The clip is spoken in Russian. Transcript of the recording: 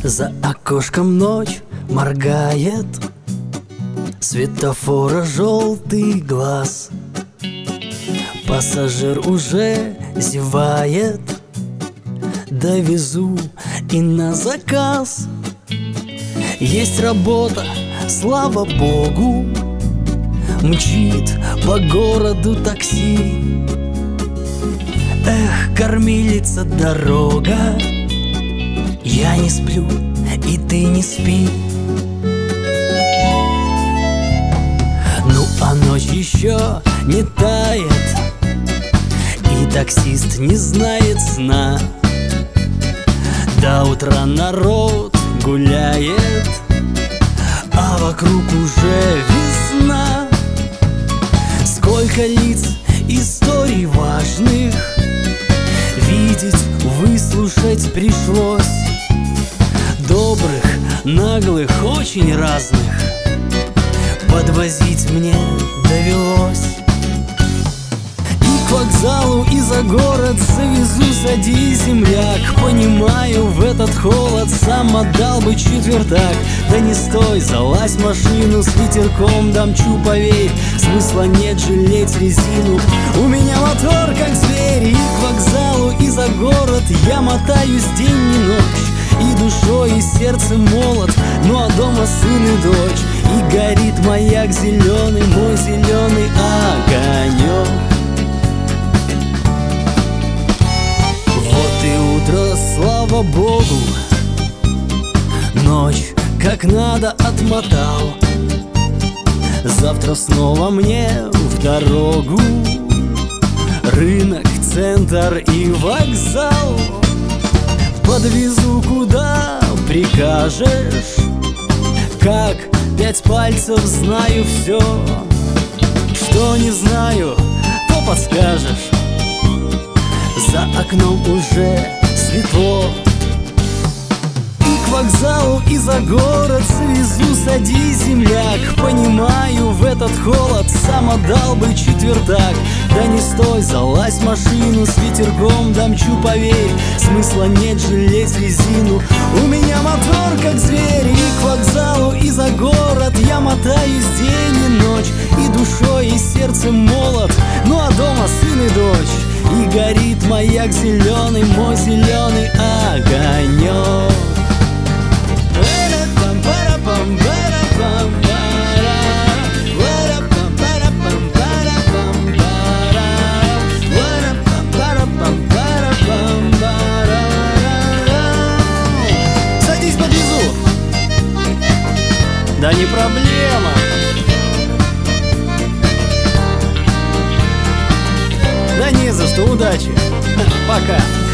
За окошком ночь моргает, светофора желтый глаз. Пассажир уже зевает, довезу и на заказ. Есть работа, слава богу, мчит по городу такси. Эх, кормилица дорога, я не сплю, и ты не спи. Ну а ночь еще не тает, и таксист не знает сна. До утра народ гуляет, а вокруг уже весна. Сколько лиц, историй важных видеть, выслушать пришлось. Добрых, наглых, очень разных подвозить мне довелось. И к вокзалу, и за город завезу, садись, земляк. Понимаю, в этот холод сам отдал бы четвертак. Да не стой, залазь в машину, с ветерком домчу, поверь. Смысла нет жалеть резину, у меня мотор как зверь. И к вокзалу, и за город я мотаюсь день и ночь. И душой, и сердцем молод, ну а дома сын и дочь. И горит маяк зеленый, мой зеленый огонек. Вот и утро, слава богу, ночь как надо отмотал. Завтра снова мне в дорогу, рынок, центр и вокзал. Подвезу куда прикажешь, как 5 пальцев знаю все. Что не знаю, то подскажешь. За окном уже светло. И к вокзалу, и за город завезу, садись, земляк. Понимаю, в этот холод сам отдал бы четвертак. Да не стой, залазь в машину, с ветерком домчу, поверь. Смысла нет жалеть резину, у меня мотор как зверь. И к вокзалу, и за город я мотаюсь день и ночь. И душой, и сердцем молод, ну а дома сын и дочь. И горит маяк зеленый, мой зеленый огонек. Садись, подвезу. Да не проблема. Да не за что, удачи. Пока.